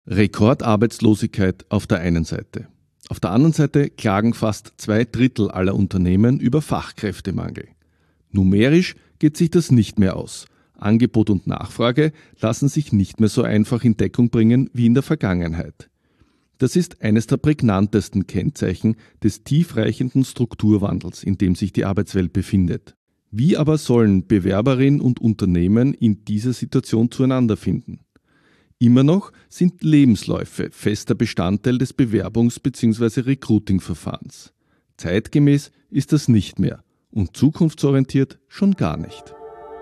Rekordarbeitslosigkeit auf der einen Seite. Auf der anderen Seite klagen fast 2/3 aller Unternehmen über Fachkräftemangel. Numerisch geht sich das nicht mehr aus. Angebot und Nachfrage lassen sich nicht mehr so einfach in Deckung bringen wie in der Vergangenheit. Das ist eines der prägnantesten Kennzeichen des tiefreichenden Strukturwandels, in dem sich die Arbeitswelt befindet. Wie aber sollen Bewerberinnen und Unternehmen in dieser Situation zueinander finden? Immer noch sind Lebensläufe fester Bestandteil des Bewerbungs- bzw. Recruiting-Verfahrens. Zeitgemäß ist das nicht mehr und zukunftsorientiert schon gar nicht.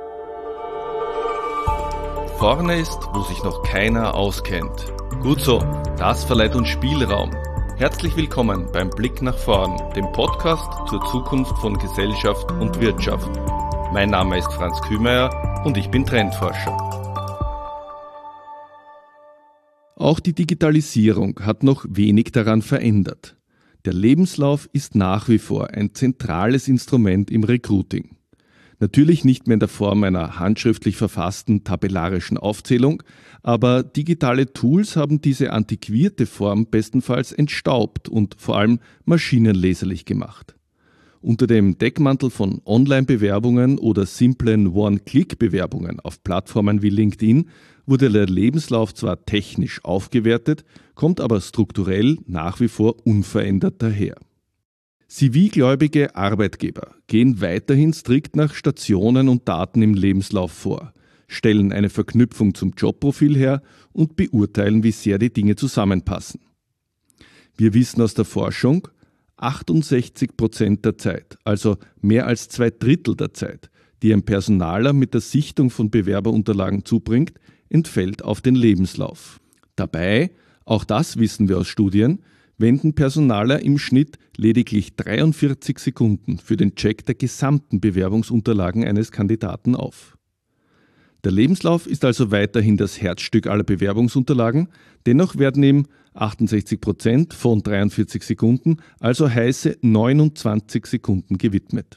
Vorne ist, wo sich noch keiner auskennt. Gut so, das verleiht uns Spielraum. Herzlich willkommen beim Blick nach vorn, dem Podcast zur Zukunft von Gesellschaft und Wirtschaft. Mein Name ist Franz Kühmeier und ich bin Trendforscher. Auch die Digitalisierung hat noch wenig daran verändert. Der Lebenslauf ist nach wie vor ein zentrales Instrument im Recruiting. Natürlich nicht mehr in der Form einer handschriftlich verfassten tabellarischen Aufzählung, aber digitale Tools haben diese antiquierte Form bestenfalls entstaubt und vor allem maschinenleserlich gemacht. Unter dem Deckmantel von Online-Bewerbungen oder simplen One-Click-Bewerbungen auf Plattformen wie LinkedIn wurde der Lebenslauf zwar technisch aufgewertet, kommt aber strukturell nach wie vor unverändert daher. CV-gläubige Arbeitgeber gehen weiterhin strikt nach Stationen und Daten im Lebenslauf vor, stellen eine Verknüpfung zum Jobprofil her und beurteilen, wie sehr die Dinge zusammenpassen. Wir wissen aus der Forschung, 68% der Zeit, also mehr als 2/3 der Zeit, die ein Personaler mit der Sichtung von Bewerberunterlagen zubringt, entfällt auf den Lebenslauf. Dabei, auch das wissen wir aus Studien, wenden Personaler im Schnitt lediglich 43 Sekunden für den Check der gesamten Bewerbungsunterlagen eines Kandidaten auf. Der Lebenslauf ist also weiterhin das Herzstück aller Bewerbungsunterlagen, dennoch werden ihm 68% von 43 Sekunden, also heiße 29 Sekunden gewidmet.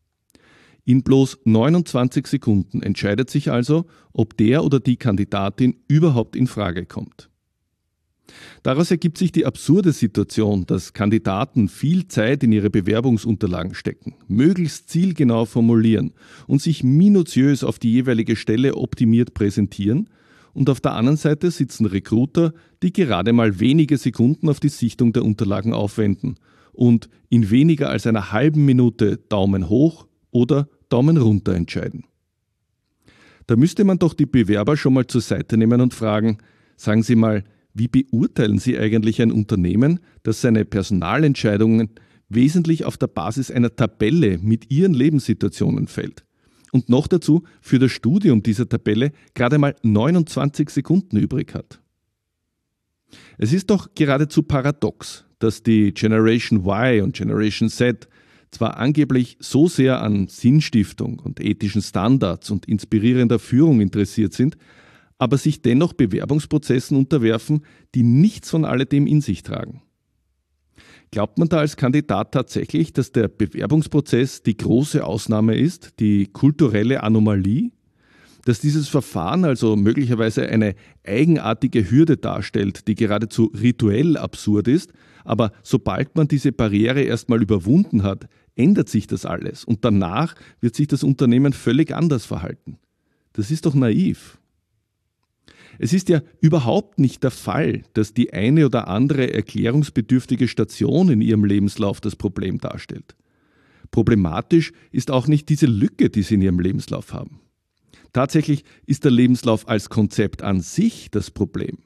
In bloß 29 Sekunden entscheidet sich also, ob der oder die Kandidatin überhaupt in Frage kommt. Daraus ergibt sich die absurde Situation, dass Kandidaten viel Zeit in ihre Bewerbungsunterlagen stecken, möglichst zielgenau formulieren und sich minutiös auf die jeweilige Stelle optimiert präsentieren, und auf der anderen Seite sitzen Recruiter, die gerade mal wenige Sekunden auf die Sichtung der Unterlagen aufwenden und in weniger als einer halben Minute Daumen hoch oder Daumen runter entscheiden. Da müsste man doch die Bewerber schon mal zur Seite nehmen und fragen, sagen Sie mal, wie beurteilen Sie eigentlich ein Unternehmen, das seine Personalentscheidungen wesentlich auf der Basis einer Tabelle mit Ihren Lebenssituationen fällt? Und noch dazu für das Studium dieser Tabelle gerade mal 29 Sekunden übrig hat. Es ist doch geradezu paradox, dass die Generation Y und Generation Z zwar angeblich so sehr an Sinnstiftung und ethischen Standards und inspirierender Führung interessiert sind, aber sich dennoch Bewerbungsprozessen unterwerfen, die nichts von alledem in sich tragen. Glaubt man da als Kandidat tatsächlich, dass der Bewerbungsprozess die große Ausnahme ist, die kulturelle Anomalie? Dass dieses Verfahren also möglicherweise eine eigenartige Hürde darstellt, die geradezu rituell absurd ist, aber sobald man diese Barriere erstmal überwunden hat, ändert sich das alles und danach wird sich das Unternehmen völlig anders verhalten. Das ist doch naiv. Es ist ja überhaupt nicht der Fall, dass die eine oder andere erklärungsbedürftige Station in Ihrem Lebenslauf das Problem darstellt. Problematisch ist auch nicht diese Lücke, die Sie in Ihrem Lebenslauf haben. Tatsächlich ist der Lebenslauf als Konzept an sich das Problem.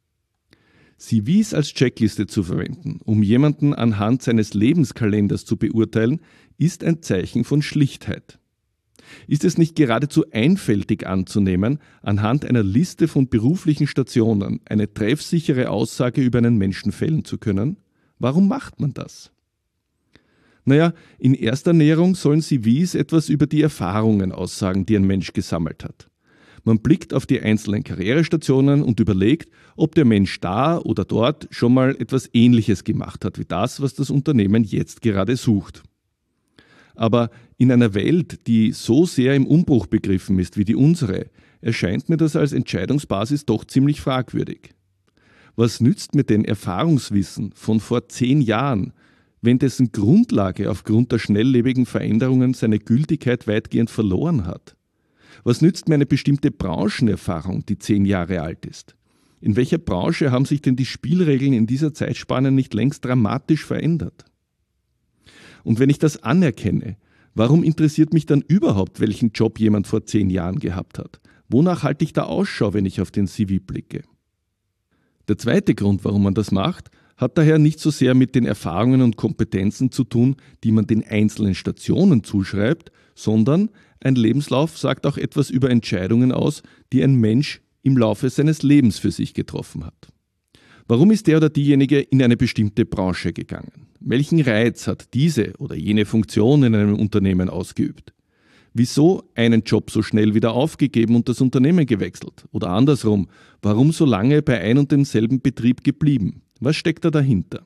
CVs als Checkliste zu verwenden, um jemanden anhand seines Lebenskalenders zu beurteilen, ist ein Zeichen von Schlichtheit. Ist es nicht geradezu einfältig anzunehmen, anhand einer Liste von beruflichen Stationen eine treffsichere Aussage über einen Menschen fällen zu können? Warum macht man das? Naja, in erster Näherung sollen CVs etwas über die Erfahrungen aussagen, die ein Mensch gesammelt hat. Man blickt auf die einzelnen Karrierestationen und überlegt, ob der Mensch da oder dort schon mal etwas Ähnliches gemacht hat wie das, was das Unternehmen jetzt gerade sucht. Aber in einer Welt, die so sehr im Umbruch begriffen ist wie die unsere, erscheint mir das als Entscheidungsbasis doch ziemlich fragwürdig. Was nützt mir denn Erfahrungswissen von vor 10 Jahren, wenn dessen Grundlage aufgrund der schnelllebigen Veränderungen seine Gültigkeit weitgehend verloren hat? Was nützt mir eine bestimmte Branchenerfahrung, die 10 Jahre alt ist? In welcher Branche haben sich denn die Spielregeln in dieser Zeitspanne nicht längst dramatisch verändert? Und wenn ich das anerkenne, warum interessiert mich dann überhaupt, welchen Job jemand vor 10 Jahren gehabt hat? Wonach halte ich da Ausschau, wenn ich auf den CV blicke? Der zweite Grund, warum man das macht, hat daher nicht so sehr mit den Erfahrungen und Kompetenzen zu tun, die man den einzelnen Stationen zuschreibt, sondern ein Lebenslauf sagt auch etwas über Entscheidungen aus, die ein Mensch im Laufe seines Lebens für sich getroffen hat. Warum ist der oder diejenige in eine bestimmte Branche gegangen? Welchen Reiz hat diese oder jene Funktion in einem Unternehmen ausgeübt? Wieso einen Job so schnell wieder aufgegeben und das Unternehmen gewechselt? Oder andersrum, warum so lange bei ein und demselben Betrieb geblieben? Was steckt da dahinter?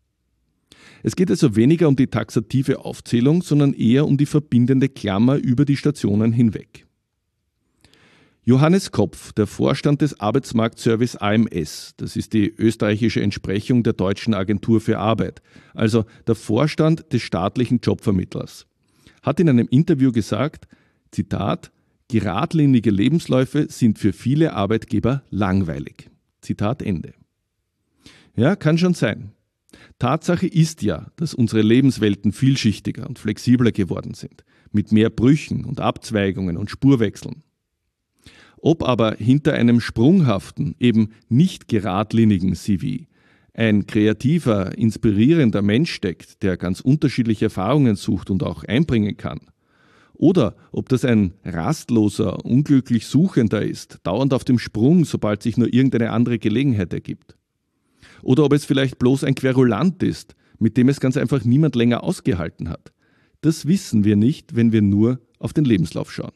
Es geht also weniger um die taxative Aufzählung, sondern eher um die verbindende Klammer über die Stationen hinweg. Johannes Kopf, der Vorstand des Arbeitsmarktservice AMS, das ist die österreichische Entsprechung der Deutschen Agentur für Arbeit, also der Vorstand des staatlichen Jobvermittlers, hat in einem Interview gesagt, Zitat, geradlinige Lebensläufe sind für viele Arbeitgeber langweilig. Zitat Ende. Ja, kann schon sein. Tatsache ist ja, dass unsere Lebenswelten vielschichtiger und flexibler geworden sind, mit mehr Brüchen und Abzweigungen und Spurwechseln. Ob aber hinter einem sprunghaften, eben nicht geradlinigen CV ein kreativer, inspirierender Mensch steckt, der ganz unterschiedliche Erfahrungen sucht und auch einbringen kann, oder ob das ein rastloser, unglücklich Suchender ist, dauernd auf dem Sprung, sobald sich nur irgendeine andere Gelegenheit ergibt, oder ob es vielleicht bloß ein Querulant ist, mit dem es ganz einfach niemand länger ausgehalten hat, das wissen wir nicht, wenn wir nur auf den Lebenslauf schauen.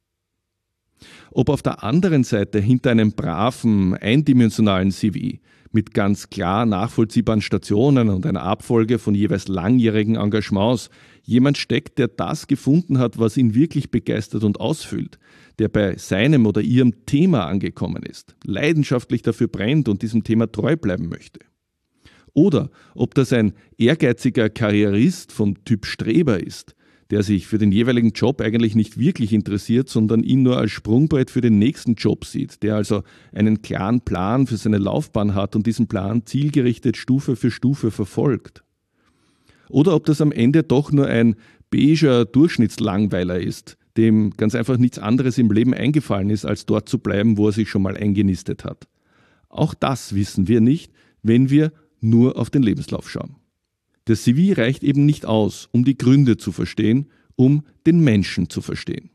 Ob auf der anderen Seite hinter einem braven, eindimensionalen CV mit ganz klar nachvollziehbaren Stationen und einer Abfolge von jeweils langjährigen Engagements jemand steckt, der das gefunden hat, was ihn wirklich begeistert und ausfüllt, der bei seinem oder ihrem Thema angekommen ist, leidenschaftlich dafür brennt und diesem Thema treu bleiben möchte. Oder ob das ein ehrgeiziger Karrierist vom Typ Streber ist, der sich für den jeweiligen Job eigentlich nicht wirklich interessiert, sondern ihn nur als Sprungbrett für den nächsten Job sieht, der also einen klaren Plan für seine Laufbahn hat und diesen Plan zielgerichtet Stufe für Stufe verfolgt. Oder ob das am Ende doch nur ein beiger Durchschnittslangweiler ist, dem ganz einfach nichts anderes im Leben eingefallen ist, als dort zu bleiben, wo er sich schon mal eingenistet hat. Auch das wissen wir nicht, wenn wir nur auf den Lebenslauf schauen. Der CV reicht eben nicht aus, um die Gründe zu verstehen, um den Menschen zu verstehen.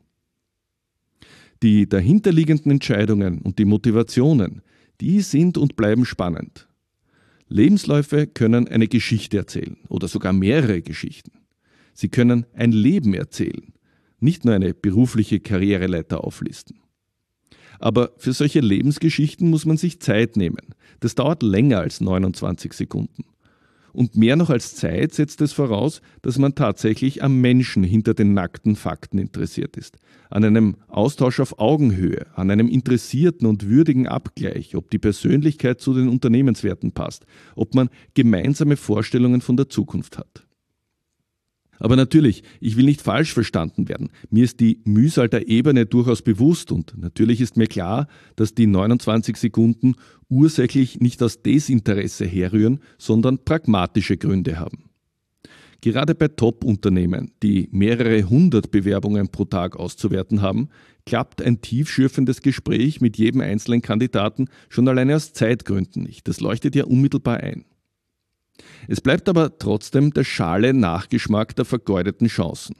Die dahinterliegenden Entscheidungen und die Motivationen, die sind und bleiben spannend. Lebensläufe können eine Geschichte erzählen oder sogar mehrere Geschichten. Sie können ein Leben erzählen, nicht nur eine berufliche Karriereleiter auflisten. Aber für solche Lebensgeschichten muss man sich Zeit nehmen. Das dauert länger als 29 Sekunden. Und mehr noch als Zeit setzt es voraus, dass man tatsächlich am Menschen hinter den nackten Fakten interessiert ist. An einem Austausch auf Augenhöhe, an einem interessierten und würdigen Abgleich, ob die Persönlichkeit zu den Unternehmenswerten passt, ob man gemeinsame Vorstellungen von der Zukunft hat. Aber natürlich, ich will nicht falsch verstanden werden. Mir ist die Mühsal der Ebene durchaus bewusst und natürlich ist mir klar, dass die 29 Sekunden ursächlich nicht aus Desinteresse herrühren, sondern pragmatische Gründe haben. Gerade bei Top-Unternehmen, die mehrere hundert Bewerbungen pro Tag auszuwerten haben, klappt ein tiefschürfendes Gespräch mit jedem einzelnen Kandidaten schon alleine aus Zeitgründen nicht. Das leuchtet ja unmittelbar ein. Es bleibt aber trotzdem der schale Nachgeschmack der vergeudeten Chancen.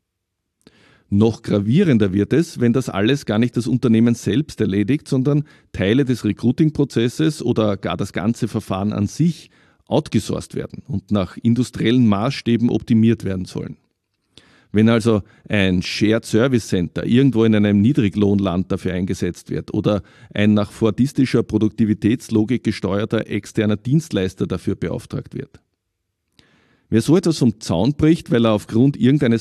Noch gravierender wird es, wenn das alles gar nicht das Unternehmen selbst erledigt, sondern Teile des Recruiting-Prozesses oder gar das ganze Verfahren an sich outgesourced werden und nach industriellen Maßstäben optimiert werden sollen. Wenn also ein Shared Service Center irgendwo in einem Niedriglohnland dafür eingesetzt wird oder ein nach fordistischer Produktivitätslogik gesteuerter externer Dienstleister dafür beauftragt wird. Wer so etwas vom Zaun bricht, weil er aufgrund irgendeines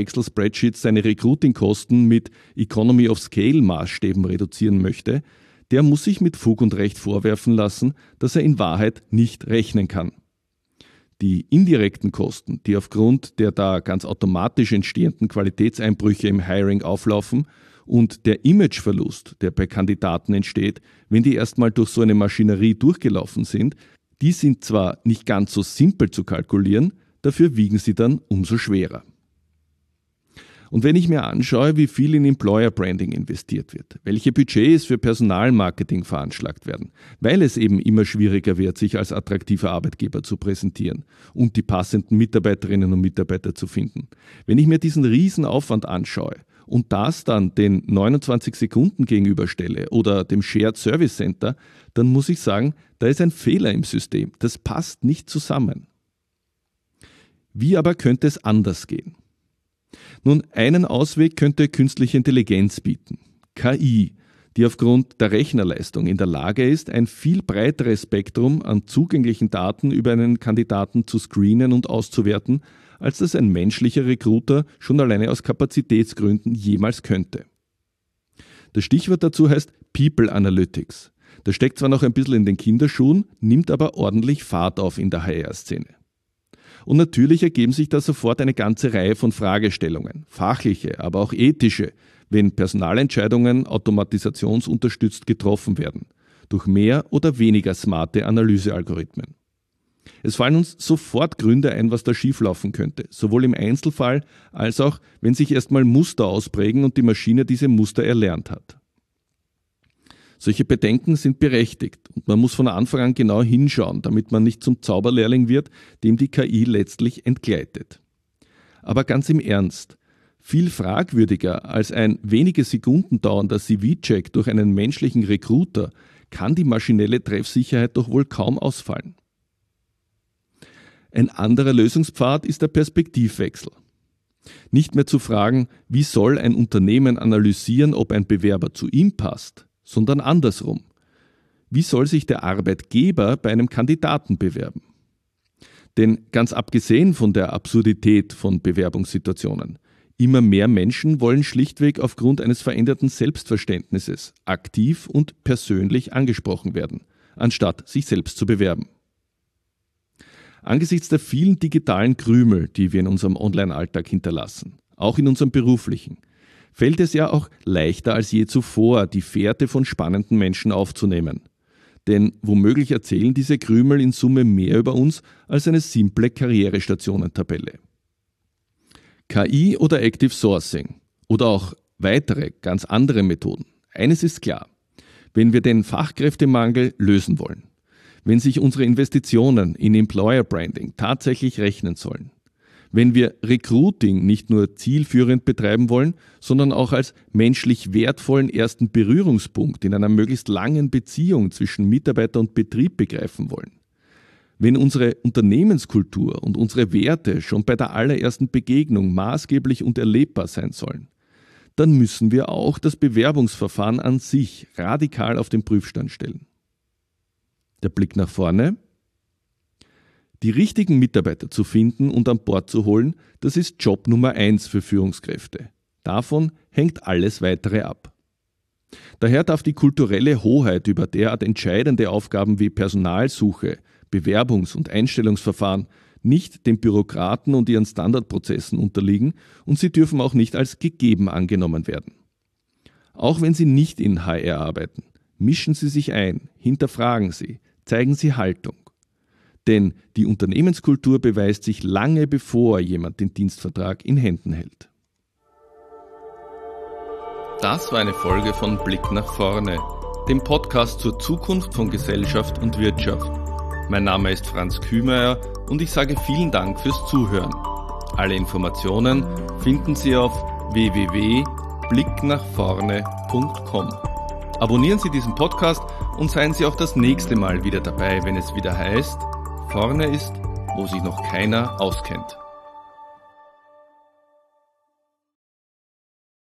Berater-Excel-Spreadsheets seine Recruiting-Kosten mit Economy of Scale-Maßstäben reduzieren möchte, der muss sich mit Fug und Recht vorwerfen lassen, dass er in Wahrheit nicht rechnen kann. Die indirekten Kosten, die aufgrund der da ganz automatisch entstehenden Qualitätseinbrüche im Hiring auflaufen und der Imageverlust, der bei Kandidaten entsteht, wenn die erstmal durch so eine Maschinerie durchgelaufen sind, die sind zwar nicht ganz so simpel zu kalkulieren, dafür wiegen sie dann umso schwerer. Und wenn ich mir anschaue, wie viel in Employer Branding investiert wird, welche Budgets für Personalmarketing veranschlagt werden, weil es eben immer schwieriger wird, sich als attraktiver Arbeitgeber zu präsentieren und die passenden Mitarbeiterinnen und Mitarbeiter zu finden. Wenn ich mir diesen Riesenaufwand anschaue und das dann den 29 Sekunden gegenüberstelle oder dem Shared Service Center, dann muss ich sagen, da ist ein Fehler im System. Das passt nicht zusammen. Wie aber könnte es anders gehen? Nun, einen Ausweg könnte künstliche Intelligenz bieten. KI, die aufgrund der Rechnerleistung in der Lage ist, ein viel breiteres Spektrum an zugänglichen Daten über einen Kandidaten zu screenen und auszuwerten, als das ein menschlicher Recruiter schon alleine aus Kapazitätsgründen jemals könnte. Das Stichwort dazu heißt People Analytics. Das steckt zwar noch ein bisschen in den Kinderschuhen, nimmt aber ordentlich Fahrt auf in der HR-Szene. Und natürlich ergeben sich da sofort eine ganze Reihe von Fragestellungen, fachliche, aber auch ethische, wenn Personalentscheidungen automatisationsunterstützt getroffen werden, durch mehr oder weniger smarte Analysealgorithmen. Es fallen uns sofort Gründe ein, was da schieflaufen könnte, sowohl im Einzelfall als auch, wenn sich erstmal Muster ausprägen und die Maschine diese Muster erlernt hat. Solche Bedenken sind berechtigt und man muss von Anfang an genau hinschauen, damit man nicht zum Zauberlehrling wird, dem die KI letztlich entgleitet. Aber ganz im Ernst, viel fragwürdiger als ein wenige Sekunden dauernder CV-Check durch einen menschlichen Recruiter kann die maschinelle Treffsicherheit doch wohl kaum ausfallen. Ein anderer Lösungspfad ist der Perspektivwechsel. Nicht mehr zu fragen, wie soll ein Unternehmen analysieren, ob ein Bewerber zu ihm passt, sondern andersrum. Wie soll sich der Arbeitgeber bei einem Kandidaten bewerben? Denn ganz abgesehen von der Absurdität von Bewerbungssituationen, immer mehr Menschen wollen schlichtweg aufgrund eines veränderten Selbstverständnisses aktiv und persönlich angesprochen werden, anstatt sich selbst zu bewerben. Angesichts der vielen digitalen Krümel, die wir in unserem Online-Alltag hinterlassen, auch in unserem beruflichen, fällt es ja auch leichter als je zuvor, die Fährte von spannenden Menschen aufzunehmen. Denn womöglich erzählen diese Krümel in Summe mehr über uns als eine simple Karrierestationentabelle. KI oder Active Sourcing oder auch weitere, ganz andere Methoden. Eines ist klar, wenn wir den Fachkräftemangel lösen wollen, wenn sich unsere Investitionen in Employer Branding tatsächlich rechnen sollen, wenn wir Recruiting nicht nur zielführend betreiben wollen, sondern auch als menschlich wertvollen ersten Berührungspunkt in einer möglichst langen Beziehung zwischen Mitarbeiter und Betrieb begreifen wollen, wenn unsere Unternehmenskultur und unsere Werte schon bei der allerersten Begegnung maßgeblich und erlebbar sein sollen, dann müssen wir auch das Bewerbungsverfahren an sich radikal auf den Prüfstand stellen. Der Blick nach vorne. Die richtigen Mitarbeiter zu finden und an Bord zu holen, das ist Job Nummer 1 für Führungskräfte. Davon hängt alles weitere ab. Daher darf die kulturelle Hoheit über derart entscheidende Aufgaben wie Personalsuche, Bewerbungs- und Einstellungsverfahren nicht den Bürokraten und ihren Standardprozessen unterliegen und sie dürfen auch nicht als gegeben angenommen werden. Auch wenn Sie nicht in HR arbeiten, mischen Sie sich ein, hinterfragen Sie, zeigen Sie Haltung. Denn die Unternehmenskultur beweist sich lange bevor jemand den Dienstvertrag in Händen hält. Das war eine Folge von Blick nach vorne, dem Podcast zur Zukunft von Gesellschaft und Wirtschaft. Mein Name ist Franz Kühmeier und ich sage vielen Dank fürs Zuhören. Alle Informationen finden Sie auf www.blicknachvorne.com. Abonnieren Sie diesen Podcast und seien Sie auch das nächste Mal wieder dabei, wenn es wieder heißt, vorne ist, wo sich noch keiner auskennt.